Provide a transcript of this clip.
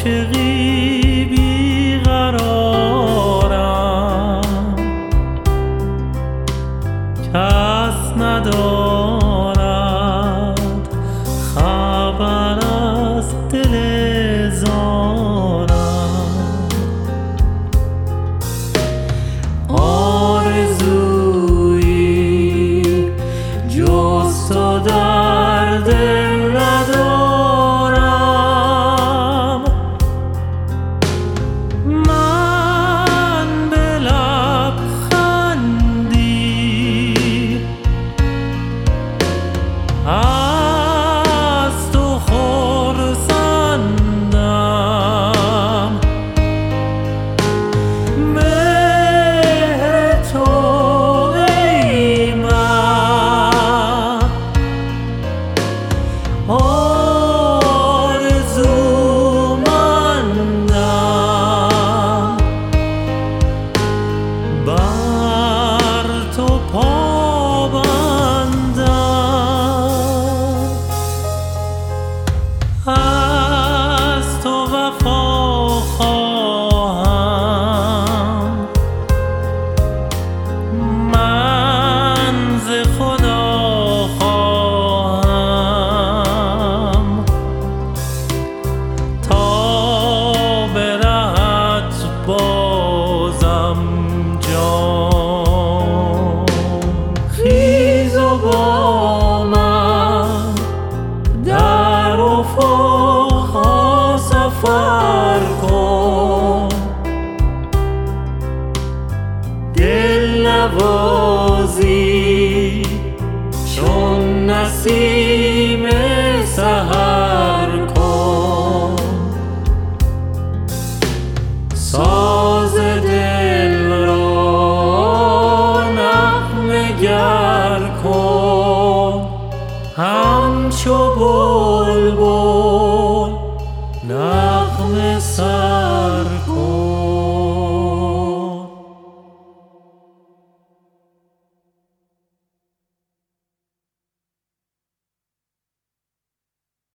عاشقی بیقرارم، کس ندارد خبر از دل زارم. آرزویی جز تو در دل ندارم، من به لبخندی از تو خرسندم. مهر تو ای من آرزومندم، بر تو پابندم. از تو وفا خواهم، من ز خدا خواهم تا برهت بازم جان. خیز و با من در افق‌ها سفر کن، دلنوازی چون نسیم سحر کن. ساز دل را نغمه گر کن، همچو بلبل نغمه سر